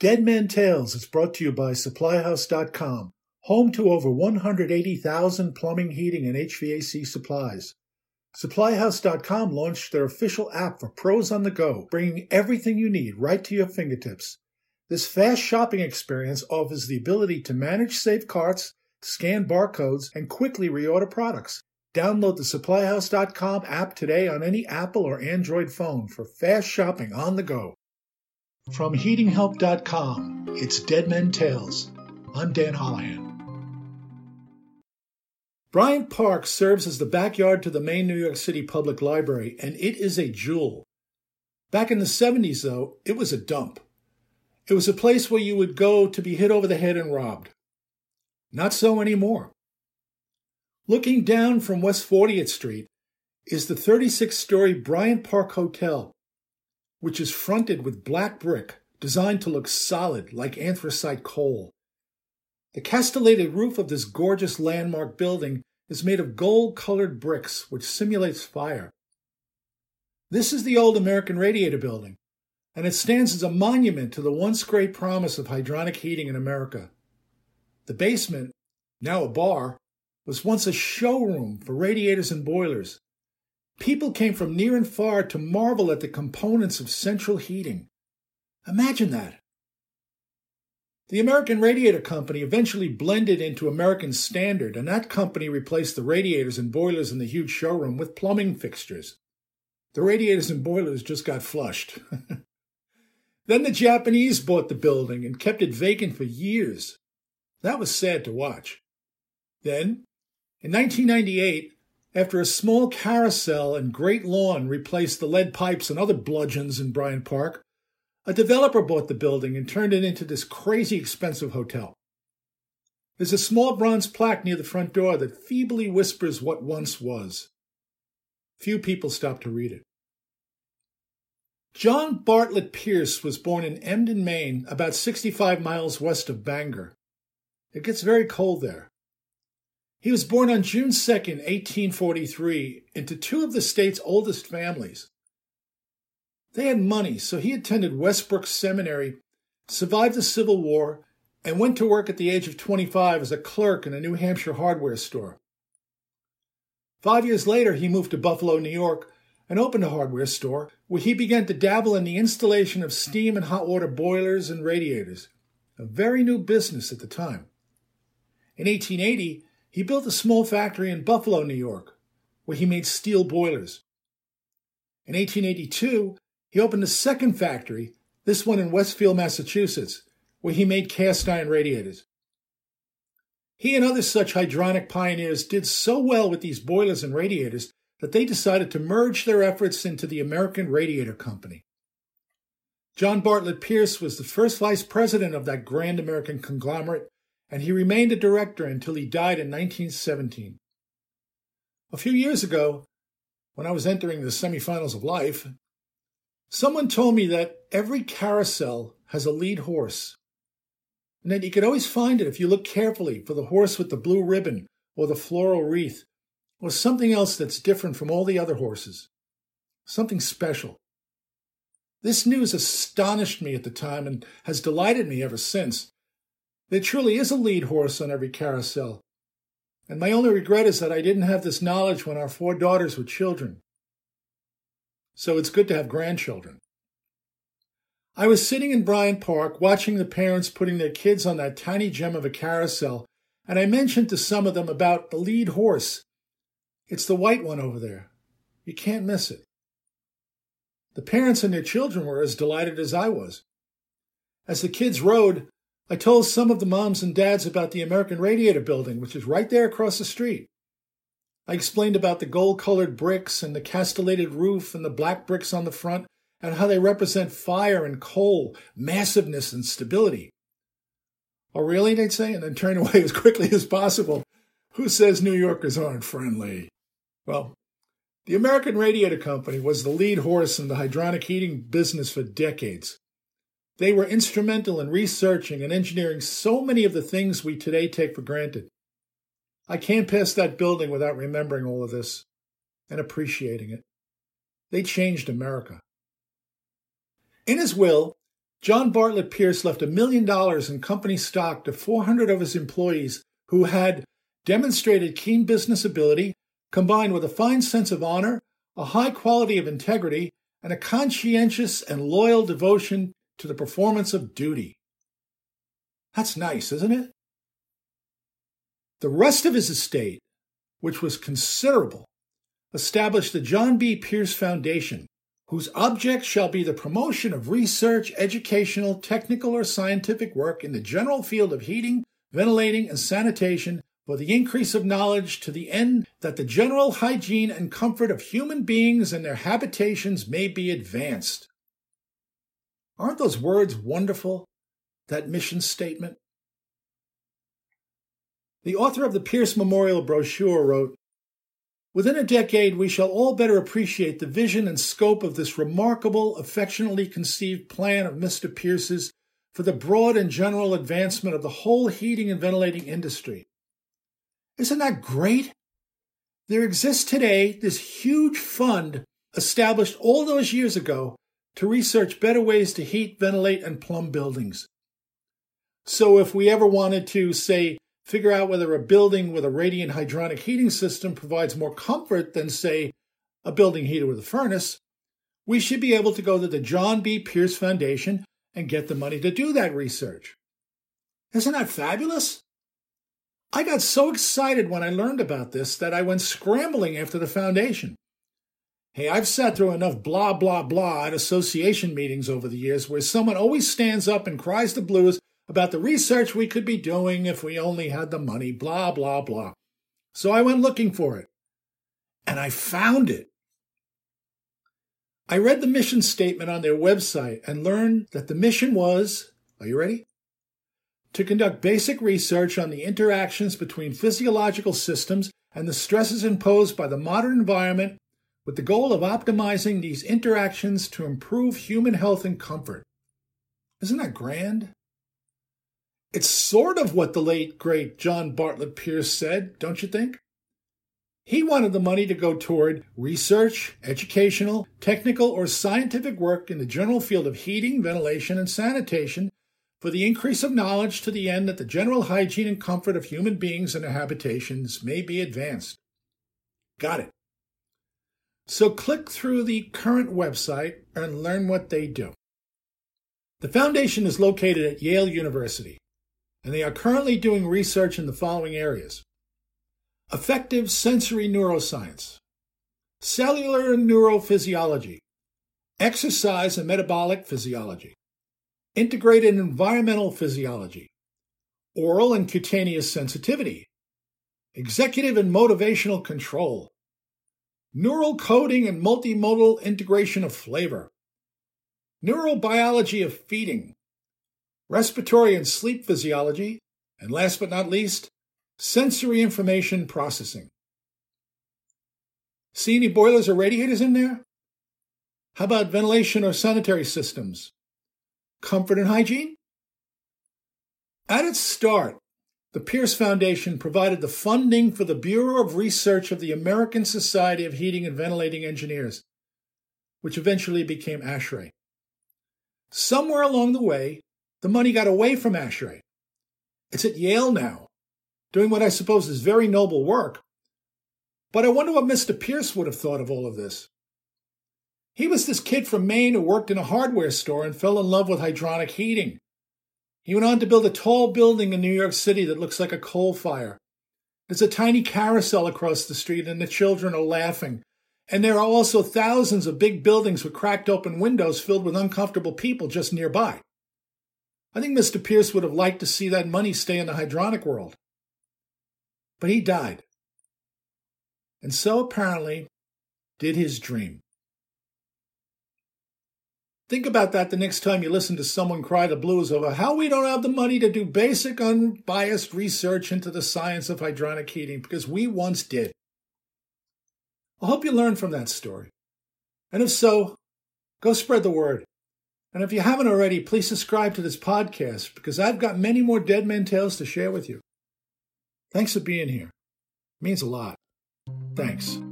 Dead Man Tales is brought to you by SupplyHouse.com, home to over 180,000 plumbing, heating, and HVAC supplies. SupplyHouse.com launched their official app for pros on the go, bringing everything you need right to your fingertips. This fast shopping experience offers the ability to manage safe carts, scan barcodes, and quickly reorder products. Download the SupplyHouse.com app today on any Apple or Android phone for fast shopping on the go. From HeatingHelp.com, it's Dead Men Tales. I'm Dan Holohan. Bryant Park serves as the backyard to the main New York City Public Library, and it is a jewel. Back in the 70s, though, it was a dump. It was a place where you would go to be hit over the head and robbed. Not so anymore. Looking down from West 40th Street is the 36-story Bryant Park Hotel, which is fronted with black brick designed to look solid like anthracite coal. The castellated roof of this gorgeous landmark building is made of gold-colored bricks, which simulates fire. This is the old American Radiator Building, and it stands as a monument to the once great promise of hydronic heating in America. The basement, now a bar, was once a showroom for radiators and boilers. People came from near and far to marvel at the components of central heating. Imagine that. The American Radiator Company eventually blended into American Standard, and that company replaced the radiators and boilers in the huge showroom with plumbing fixtures. The radiators and boilers just got flushed. Then the Japanese bought the building and kept it vacant for years. That was sad to watch. Then, in 1998, after a small carousel and great lawn replaced the lead pipes and other bludgeons in Bryant Park, a developer bought the building and turned it into this crazy expensive hotel. There's a small bronze plaque near the front door that feebly whispers what once was. Few people stop to read it. John Bartlett Pierce was born in Emden, Maine, about 65 miles west of Bangor. It gets very cold there. He was born on June 2, 1843, into two of the state's oldest families. They had money, so he attended Westbrook Seminary, survived the Civil War, and went to work at the age of 25 as a clerk in a New Hampshire hardware store. 5 years later, he moved to Buffalo, New York, and opened a hardware store where he began to dabble in the installation of steam and hot water boilers and radiators, a very new business at the time. In 1880, he built a small factory in Buffalo, New York, where he made steel boilers. In 1882, he opened a second factory, this one in Westfield, Massachusetts, where he made cast iron radiators. He and other such hydronic pioneers did so well with these boilers and radiators that they decided to merge their efforts into the American Radiator Company. John Bartlett Pierce was the first vice president of that grand American conglomerate, and he remained a director until he died in 1917. A few years ago, when I was entering the semifinals of life, someone told me that every carousel has a lead horse, and that you could always find it if you look carefully for the horse with the blue ribbon or the floral wreath, or something else that's different from all the other horses, something special. This news astonished me at the time and has delighted me ever since. There truly is a lead horse on every carousel, and my only regret is that I didn't have this knowledge when our 4 daughters were children. So it's good to have grandchildren. I was sitting in Bryant Park watching the parents putting their kids on that tiny gem of a carousel, and I mentioned to some of them about the lead horse. It's the white one over there. You can't miss it. The parents and their children were as delighted as I was. As the kids rode, I told some of the moms and dads about the American Radiator Building, which is right there across the street. I explained about the gold-colored bricks and the castellated roof and the black bricks on the front and how they represent fire and coal, massiveness and stability. Oh, really, they'd say, and then turn away as quickly as possible. Who says New Yorkers aren't friendly? Well, the American Radiator Company was the lead horse in the hydronic heating business for decades. They were instrumental in researching and engineering so many of the things we today take for granted. I can't pass that building without remembering all of this and appreciating it. They changed America. In his will, John Bartlett Pierce left $1 million in company stock to 400 of his employees who had demonstrated keen business ability, combined with a fine sense of honor, a high quality of integrity, and a conscientious and loyal devotion to the performance of duty. That's nice, isn't it? The rest of his estate, which was considerable, established the John B. Pierce Foundation, whose object shall be the promotion of research, educational, technical, or scientific work in the general field of heating, ventilating, and sanitation for the increase of knowledge to the end that the general hygiene and comfort of human beings and their habitations may be advanced. Aren't those words wonderful? That mission statement? The author of the Pierce Memorial brochure wrote, "Within a decade, we shall all better appreciate the vision and scope of this remarkable, affectionately conceived plan of Mr. Pierce's for the broad and general advancement of the whole heating and ventilating industry." Isn't that great? There exists today this huge fund established all those years ago to research better ways to heat, ventilate, and plumb buildings. So if we ever wanted to, say, figure out whether a building with a radiant hydronic heating system provides more comfort than, say, a building heater with a furnace, we should be able to go to the John B. Pierce Foundation and get the money to do that research. Isn't that fabulous? I got so excited when I learned about this that I went scrambling after the foundation. Hey, I've sat through enough blah, blah, blah at association meetings over the years where someone always stands up and cries the blues about the research we could be doing if we only had the money, blah, blah, blah. So I went looking for it, and I found it. I read the mission statement on their website and learned that the mission was, are you ready? To conduct basic research on the interactions between physiological systems and the stresses imposed by the modern environment with the goal of optimizing these interactions to improve human health and comfort. Isn't that grand? It's sort of what the late, great John Bartlett Pierce said, don't you think? He wanted the money to go toward research, educational, technical, or scientific work in the general field of heating, ventilation, and sanitation for the increase of knowledge to the end that the general hygiene and comfort of human beings and their habitations may be advanced. Got it. So click through the current website and learn what they do. The foundation is located at Yale University, and they are currently doing research in the following areas: affective sensory neuroscience, cellular neurophysiology, exercise and metabolic physiology, integrated environmental physiology, oral and cutaneous sensitivity, executive and motivational control, neural coding and multimodal integration of flavor, neurobiology of feeding, respiratory and sleep physiology, and last but not least, sensory information processing. See any boilers or radiators in there? How about ventilation or sanitary systems? Comfort and hygiene? At its start, the Pierce Foundation provided the funding for the Bureau of Research of the American Society of Heating and Ventilating Engineers, which eventually became ASHRAE. Somewhere along the way, the money got away from ASHRAE. It's at Yale now, doing what I suppose is very noble work. But I wonder what Mr. Pierce would have thought of all of this. He was this kid from Maine who worked in a hardware store and fell in love with hydronic heating. He went on to build a tall building in New York City that looks like a coal fire. There's a tiny carousel across the street and the children are laughing. And there are also thousands of big buildings with cracked open windows filled with uncomfortable people just nearby. I think Mr. Pierce would have liked to see that money stay in the hydronic world. But he died. And so apparently did his dream. Think about that the next time you listen to someone cry the blues over how we don't have the money to do basic, unbiased research into the science of hydronic heating, because we once did. I hope you learned from that story. And if so, go spread the word. And if you haven't already, please subscribe to this podcast, because I've got many more Dead Man Tales to share with you. Thanks for being here. It means a lot. Thanks.